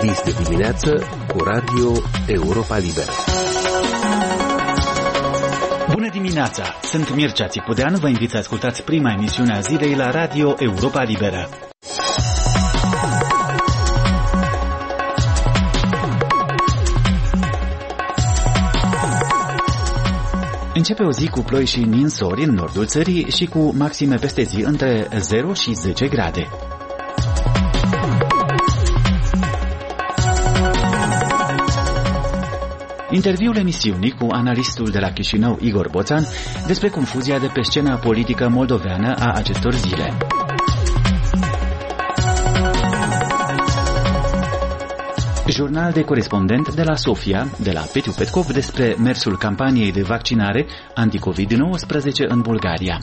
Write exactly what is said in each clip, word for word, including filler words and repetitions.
Deschis de dimineață cu Radio Europa Liberă. Bună dimineața! Sunt Mircea Țipudean, vă invit să ascultați prima emisiune a zilei la Radio Europa Liberă. Începe o zi cu ploi și ninsori în nordul țării și cu maxime peste zi între zero și zece grade. Interviul emisiunii cu analistul de la Chișinău, Igor Boțan, despre confuzia de pe scena politică moldoveană a acestor zile. Jurnal de corespondent de la Sofia, de la Petiu Petkov, despre mersul campaniei de vaccinare anti-covid nouăsprezece în Bulgaria.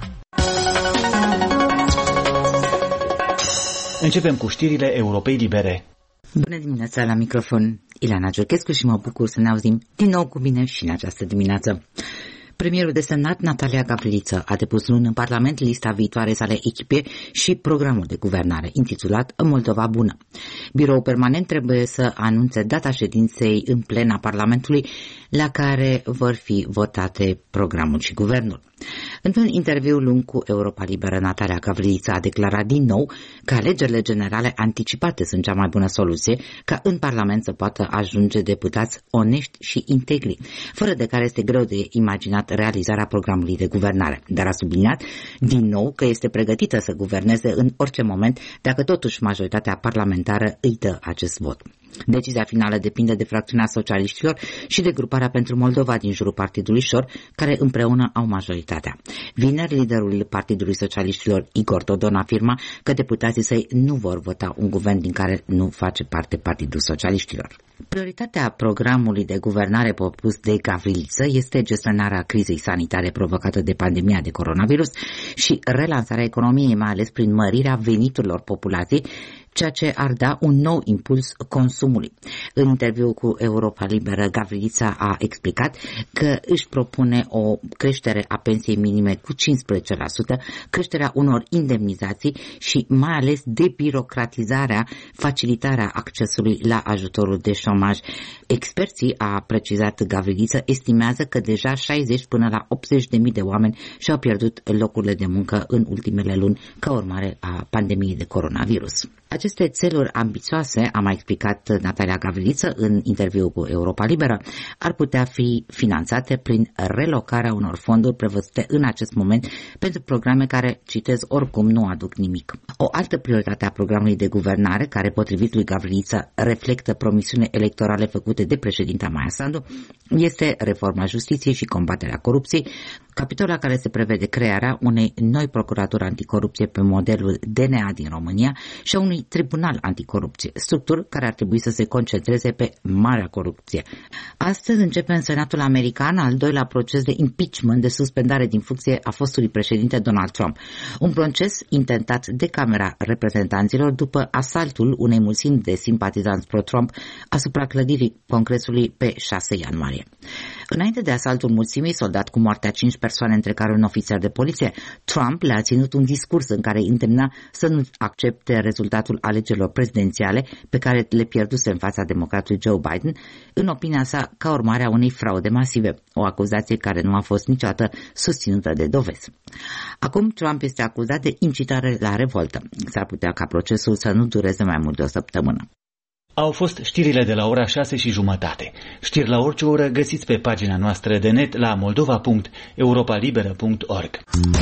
Începem cu știrile Europei Libere. Bună dimineața, la microfon Ileana Giorchescu și mă bucur să ne auzim din nou cu bine și în această dimineață. Premierul desemnat Natalia Gavriliță a depus luni în Parlament lista viitoare sale echipe și programul de guvernare, intitulat Moldova Bună. Biroul permanent trebuie să anunțe data ședinței în plena Parlamentului, la care vor fi votate programul și guvernul. Într-un interviu lung cu Europa Liberă, Natalia Gavriliță a declarat din nou că alegerile generale anticipate sunt cea mai bună soluție ca în Parlament să poată ajunge deputați onești și integri, fără de care este greu de imaginat realizarea programului de guvernare, dar a subliniat din nou că este pregătită să guverneze în orice moment dacă totuși majoritatea parlamentară îi dă acest vot. Decizia finală depinde de fracțiunea socialiștilor și de gruparea pentru Moldova din jurul Partidului Șor, care împreună au majoritatea. Vineri, liderul Partidului Socialiștilor, Igor Dodon, afirma că deputații săi nu vor vota un guvern din care nu face parte Partidul Socialiștilor. Prioritatea programului de guvernare propus de Gavriliță este gestionarea crizei sanitare provocată de pandemia de coronavirus și relansarea economiei, mai ales prin mărirea veniturilor populației, ceea ce ar da un nou impuls consumului. În interviu cu Europa Liberă, Gavrilița a explicat că își propune o creștere a pensiei minime cu cincisprezece la sută, creșterea unor indemnizații și mai ales debirocratizarea, facilitarea accesului la ajutorul de șomaj. Experții, a precizat Gavriliță, estimează că deja șaizeci până la optzeci de mii de oameni și-au pierdut locurile de muncă în ultimele luni ca urmare a pandemiei de coronavirus. Aceste țeluri ambițioase, a mai explicat Natalia Gavriliță în interviu cu Europa Liberă, ar putea fi finanțate prin relocarea unor fonduri prevăzute în acest moment pentru programe care, citez, oricum nu aduc nimic. O altă prioritate a programului de guvernare, care potrivit lui Gavriliță reflectă promisiuni electorale făcute de președinta Maia Sandu, este reforma justiției și combaterea corupției, capitol la care se prevede crearea unei noi procuraturi anticorupție pe modelul D N A din România și a unui tribunal anticorupție, structuri care ar trebui să se concentreze pe marea corupție. Astăzi începe în Senatul American al doilea proces de impeachment, de suspendare din funcție a fostului președinte Donald Trump. Un proces intentat de Camera Reprezentanților după asaltul unei mulțimi de simpatizanți pro-Trump asupra clădirii Congresului pe șase ianuarie. Înainte de asaltul mulțimii, soldat cu moartea cinci persoane, între care un ofițer de poliție, Trump le-a ținut un discurs în care îndemna să nu accepte rezultatul alegerilor prezidențiale pe care le pierduse în fața democratului Joe Biden, în opinia sa ca urmare a unei fraude masive, o acuzație care nu a fost niciodată susținută de dovezi. Acum Trump este acuzat de incitare la revoltă. S-ar putea ca procesul să nu dureze mai mult de o săptămână. Au fost știrile de la ora șase și jumătate. Știri la orice oră găsiți pe pagina noastră de net la moldova punct europa liberă punct org.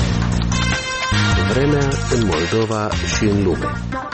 Vremea în Moldova și în lume.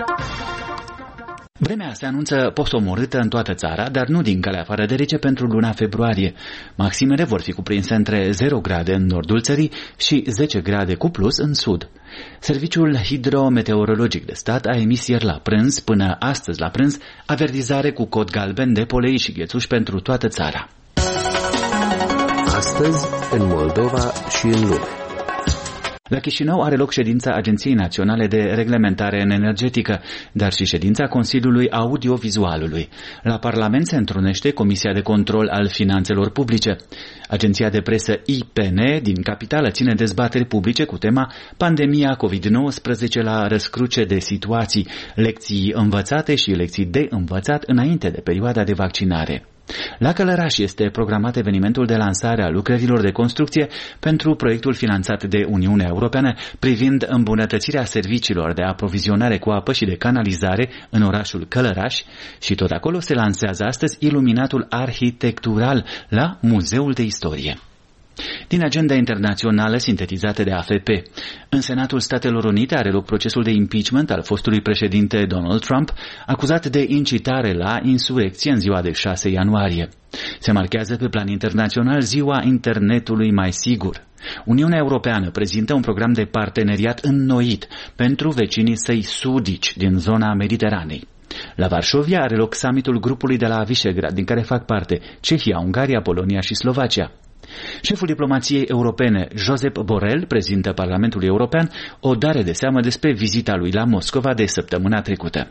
Vremea se anunță postomorâtă în toată țara, dar nu din calea afară de rece pentru luna februarie. Maximele vor fi cuprinse între zero grade în nordul țării și zece grade cu plus în sud. Serviciul hidrometeorologic de stat a emis ieri la prânz, până astăzi la prânz, avertizare cu cod galben de polei și ghețuși pentru toată țara. Astăzi, în Moldova și în lume. La Chișinău are loc ședința Agenției Naționale de Reglementare în Energetică, dar și ședința Consiliului Audiovizualului. La Parlament se întrunește Comisia de Control al Finanțelor Publice. Agenția de presă I P N din capitală ține dezbateri publice cu tema Pandemia covid nouăsprezece la răscruce de situații, lecții învățate și lecții de învățat înainte de perioada de vaccinare. La Călăraș este programat evenimentul de lansare a lucrărilor de construcție pentru proiectul finanțat de Uniunea Europeană privind îmbunătățirea serviciilor de aprovizionare cu apă și de canalizare în orașul Călăraș și tot acolo se lansează astăzi iluminatul arhitectural la Muzeul de Istorie. Din agenda internațională sintetizată de A F P, în Senatul Statelor Unite are loc procesul de impeachment al fostului președinte Donald Trump, acuzat de incitare la insurecție în ziua de șase ianuarie. Se marchează pe plan internațional ziua internetului mai sigur. Uniunea Europeană prezintă un program de parteneriat înnoit pentru vecinii săi sudici din zona Mediteranei. La Varșovia are loc summitul grupului de la Visegrad, din care fac parte Cehia, Ungaria, Polonia și Slovacia. Șeful diplomației europene, Josep Borrell, prezintă Parlamentului European o dare de seamă despre vizita lui la Moscova de săptămâna trecută.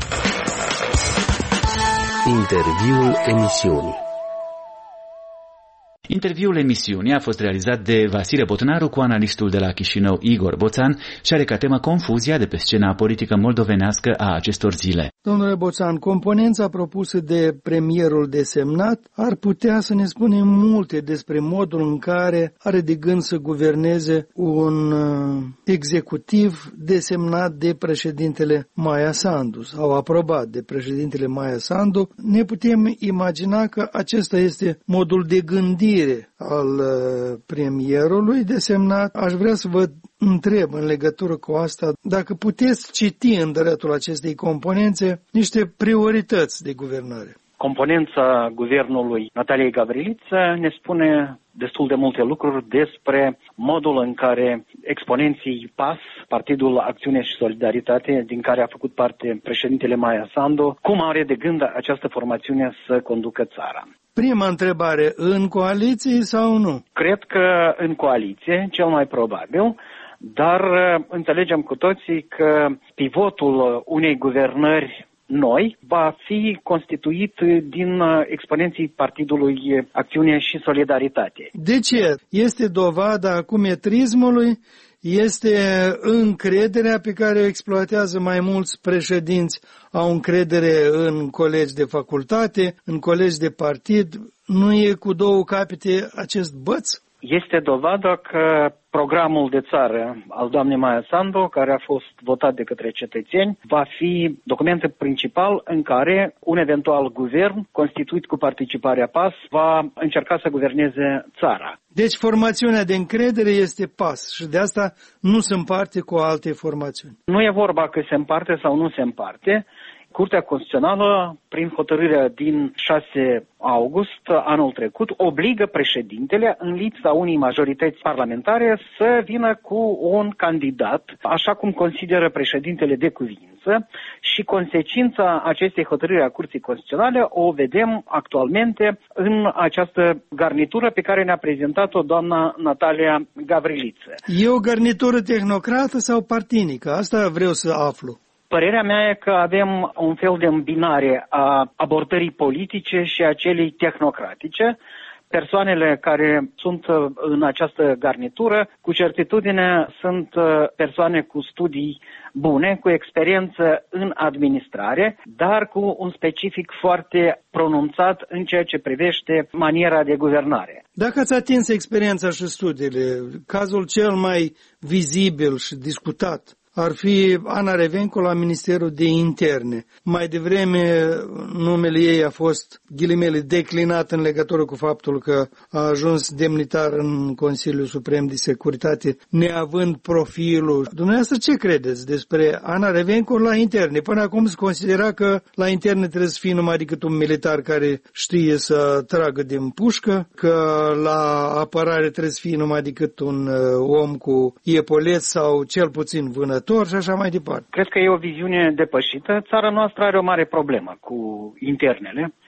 Interviul emisiunii. Interviul emisiunii a fost realizat de Vasile Botnaru cu analistul de la Chișinău Igor Boțan și are ca temă confuzia de pe scena politică moldovenească a acestor zile. Domnule Boțan, componența propusă de premierul desemnat ar putea să ne spune multe despre modul în care are de gând să guverneze un uh, executiv desemnat de președintele Maia Sandu sau aprobat de președintele Maia Sandu. Ne putem imagina că acesta este modul de gândire al premierului desemnat. Aș vrea să vă întreb în legătură cu asta dacă puteți citi în dreptul acestei componențe niște priorități de guvernare. Componența guvernului Nataliei Gavriliță ne spune destul de multe lucruri despre modul în care exponenții P A S, Partidul Acțiune și Solidaritate, din care a făcut parte președintele Maia Sandu, cum are de gând această formațiune să conducă țara. Prima întrebare, în coaliție sau nu? Cred că în coaliție, cel mai probabil, dar înțelegem cu toții că pivotul unei guvernări noi va fi constituit din exponenții Partidului Acțiune și Solidaritate. De ce? Este dovada acumetrismului? Este încrederea pe care o exploatează mai mulți președinți, au încredere în colegi de facultate, în colegi de partid. Nu e cu două capete acest băț? Este dovada că programul de țară al doamnei Maia Sandu, care a fost votat de către cetățeni, va fi documentul principal în care un eventual guvern, constituit cu participarea P A S, va încerca să guverneze țara. Deci formațiunea de încredere este P A S și de asta nu se împarte cu alte formațiuni. Nu e vorba că se împarte sau nu se împarte. Curtea Constituțională, prin hotărârea din șase august anul trecut, obligă președintele, în lipsa unei majorități parlamentare, să vină cu un candidat, așa cum consideră președintele de cuvință, și consecința acestei hotărâri a Curții Constituționale o vedem actualmente în această garnitură pe care ne-a prezentat-o doamna Natalia Gavriliță. E o garnitură tehnocrată sau partinică? Asta vreau să aflu. Părerea mea e că avem un fel de îmbinare a abordării politice și a celei tehnocratice. Persoanele care sunt în această garnitură, cu certitudine, sunt persoane cu studii bune, cu experiență în administrare, dar cu un specific foarte pronunțat în ceea ce privește maniera de guvernare. Dacă ați atins experiența și studiile, cazul cel mai vizibil și discutat ar fi Ana Revenco la Ministerul de Interne. Mai devreme numele ei a fost, ghilimele, declinat în legătură cu faptul că a ajuns demnitar în Consiliul Suprem de Securitate, neavând profilul. Dumneavoastră ce credeți despre Ana Revenco la Interne? Până acum se considera că la Interne trebuie să fie numai decât un militar care știe să tragă din pușcă, că la apărare trebuie să fie numai decât un om cu iepoleți sau cel puțin vânător și așa mai departe. Cred că e o viziune depășită. Țara noastră are o mare problemă cu internele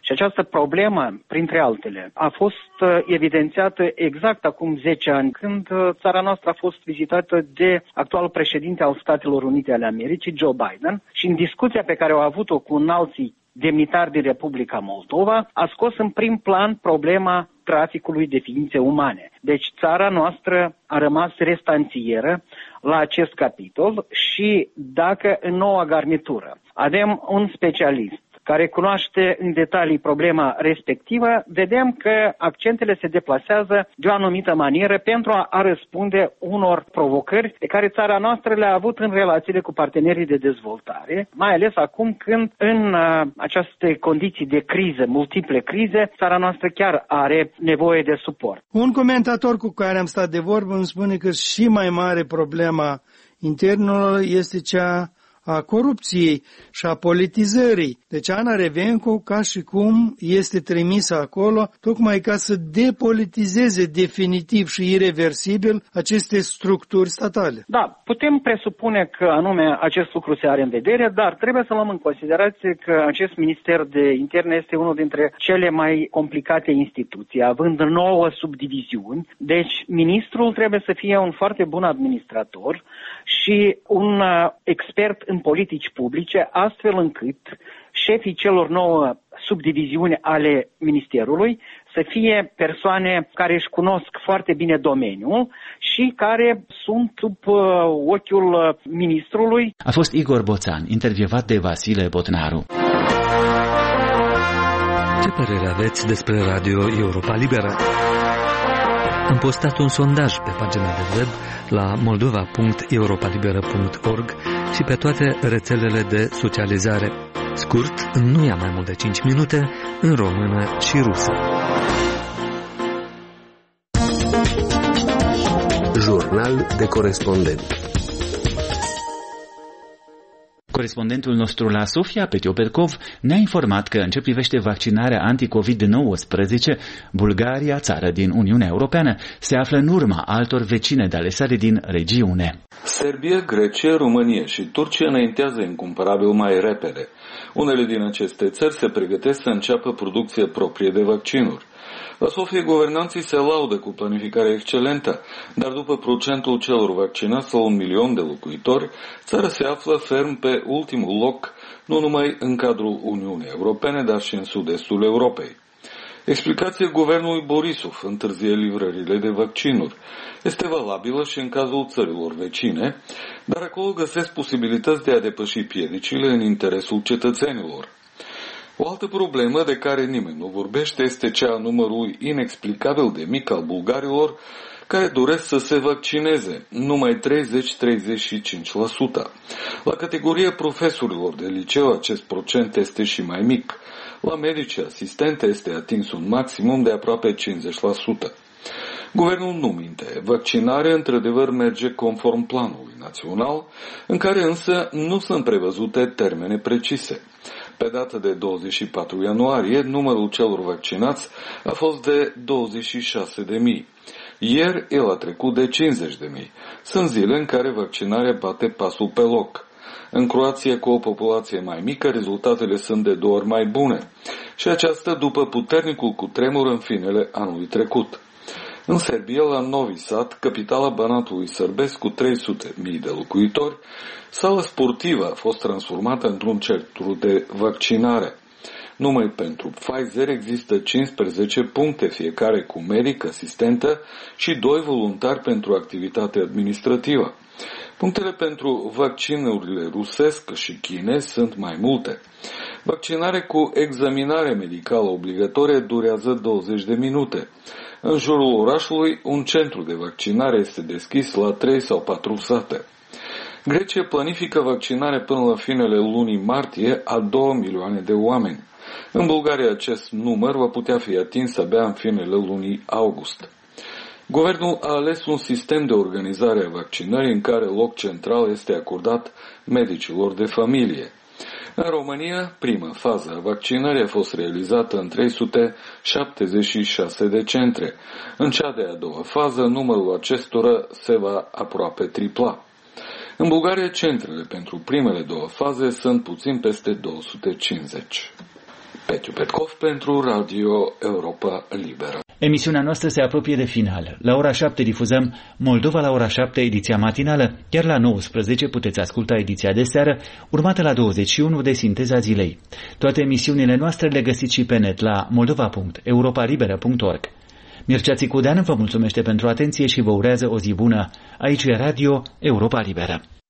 Și această problemă, printre altele, a fost evidențiată exact acum zece ani, când țara noastră a fost vizitată de actualul președinte al Statelor Unite ale Americii, Joe Biden, și în discuția pe care au avut-o cu înalții demnitari din Republica Moldova, a scos în prim plan problema traficului de ființe umane. Deci țara noastră a rămas restanțieră la acest capitol și dacă în noua garnitură avem un specialist care cunoaște în detalii problema respectivă, vedem că accentele se deplasează de o anumită manieră pentru a, a răspunde unor provocări pe care țara noastră le-a avut în relațiile cu partenerii de dezvoltare, mai ales acum când în uh, aceste condiții de criză, multiple crize, țara noastră chiar are nevoie de suport. Un comentator cu care am stat de vorbă îmi spune că și mai mare problema internelor este cea a corupției și a politizării. Deci Ana Revenco, ca și cum este trimisă acolo, tocmai ca să depolitizeze definitiv și irreversibil aceste structuri statale. Da, putem presupune că anume acest lucru se are în vedere, dar trebuie să luăm în considerație că acest Minister de Interne este unul dintre cele mai complicate instituții, având nouă subdiviziuni. Deci ministrul trebuie să fie un foarte bun administrator și un uh, expert în politici publice, astfel încât șefii celor nouă subdiviziuni ale Ministerului să fie persoane care își cunosc foarte bine domeniul și care sunt sub uh, ochiul ministrului. A fost Igor Boțan, intervievat de Vasile Botnaru. Ce părere aveți despre Radio Europa Liberă? Am postat un sondaj pe pagina de web la moldova punct europa liberă punct org și pe toate rețelele de socializare. Scurt, nu ia mai mult de cinci minute, în română și rusă. Jurnal de corespondent. Corespondentul nostru la Sofia, Petio Percov, ne-a informat că în ce privește vaccinarea anti-covid nouăsprezece, Bulgaria, țară din Uniunea Europeană, se află în urma altor vecine de ale sale din regiune. Serbia, Grecia, România și Turcia înaintează incumpărabil mai repede. Unele din aceste țări se pregătesc să înceapă producția proprie de vaccinuri. La Sofia, guvernanții se laudă cu planificarea excelentă, dar după procentul celor vaccinați la un milion de locuitori, țara se află ferm pe ultimul loc, nu numai în cadrul Uniunii Europene, dar și în sud-estul Europei. Explicația guvernului Borisov întârzie livrările de vaccinuri. Este valabilă și în cazul țărilor vecine, dar acolo găsesc posibilități de a depăși piedicile în interesul cetățenilor. O altă problemă de care nimeni nu vorbește este cea a numărului inexplicabil de mic al bulgarilor care doresc să se vaccineze, numai treizeci - treizeci și cinci la sută. La categoria profesorilor de liceu acest procent este și mai mic. La medici asistente este atins un maximum de aproape cincizeci la sută. Guvernul nu minte. Vaccinarea într-adevăr merge conform planului național, în care însă nu sunt prevăzute termene precise. Pe data de douăzeci și patru ianuarie, numărul celor vaccinați a fost de douăzeci și șase de mii. Ieri, el a trecut de cincizeci de mii. Sunt zile în care vaccinarea bate pasul pe loc. În Croația, cu o populație mai mică, rezultatele sunt de două ori mai bune. Și aceasta după puternicul cutremur în finele anului trecut. În Serbia, la Novi Sad, capitala Banatului sărbesc cu trei sute de mii de locuitori, sala sportivă a fost transformată într-un centru de vaccinare. Numai pentru Pfizer există cincisprezece puncte, fiecare cu medic, asistentă și doi voluntari pentru activitate administrativă. Punctele pentru vaccinurile rusesc și chinez sunt mai multe. Vaccinarea cu examinare medicală obligatorie durează douăzeci de minute. În jurul orașului, un centru de vaccinare este deschis la trei sau patru sate. Grecia planifică vaccinare până la finele lunii martie a două milioane de oameni. În Bulgaria acest număr va putea fi atins abia în finele lunii august. Guvernul a ales un sistem de organizare a vaccinării în care loc central este acordat medicilor de familie. În România, prima fază a vaccinării a fost realizată în trei sute șaptezeci și șase de centre. În cea de-a doua fază, numărul acestora se va aproape tripla. În Bulgaria, centrele pentru primele două faze sunt puțin peste două sute cincizeci. Petiu Petkov pentru Radio Europa Liberă. Emisiunea noastră se apropie de final. La ora șapte difuzăm Moldova la ora șapte, ediția matinală, iar la nouăsprezece puteți asculta ediția de seară, urmată la douăzeci și unu de Sinteza Zilei. Toate emisiunile noastre le găsiți și pe net la moldova punct europa liberă punct org. Mircea Țicudean vă mulțumește pentru atenție și vă urează o zi bună. Aici e Radio Europa Liberă.